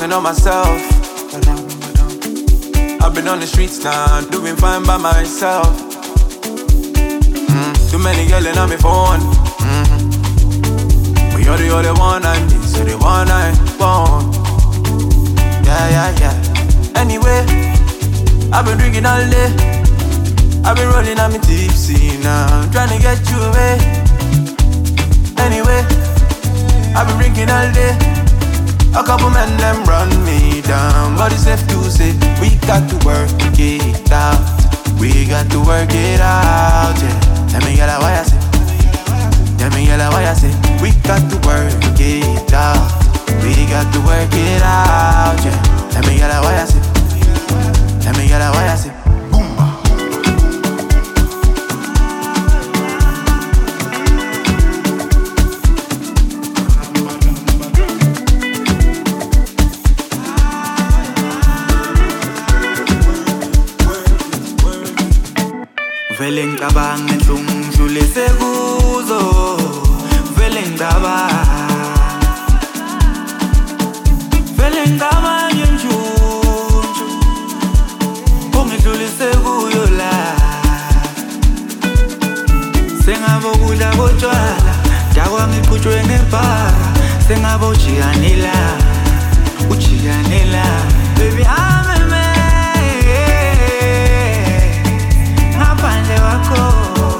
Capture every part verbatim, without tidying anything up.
focusing on myself. I've been on the streets now, doing fine by myself. Mm, too many girls on my phone. Mm-hmm. But you're the only one I need, so the one I want. Yeah, yeah, yeah. Anyway, I've been drinking all day. I've been rolling on me tipsy now, trying to get you away. Anyway, I've been drinking all day. A couple men them run me down, but it's safe to say we got to work it out. We got to work it out, yeah. Let me get a why I say. Let me get a why I say. We got to work it out. We got to work it out, yeah. Let me get a why I say. Let me get a why I say. Vele ngicabanga enhlungu ngidlulise kuzo. Vele ngicabanga Vele ngicabanga njunju ongidlulise kuyo la. Sengabo kudla kotshwala dakwa ngiqhutshwe ngebhara. Sengabo ujikanela ujikanela. Baby I'm a man ngaphandle wakho.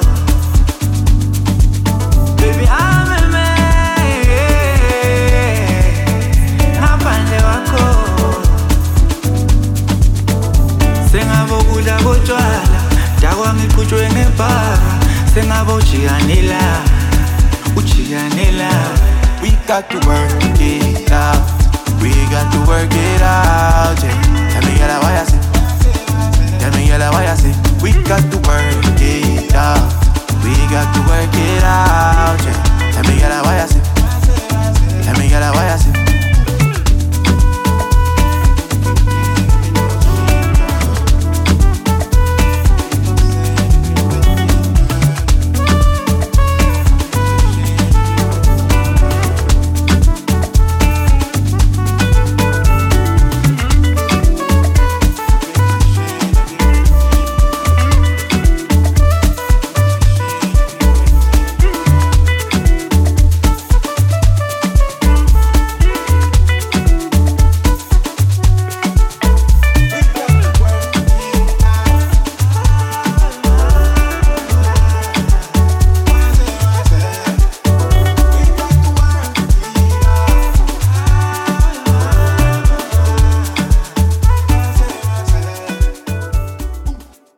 Baby I'm a man ngaphandle wakho. Sengabo kudla kotshwala dakwa ngiqhutshwe ngebhara. Sengabo ujikanela ujikanela. We got to work it out. We got to work it out, yeah. Let me get a why I say.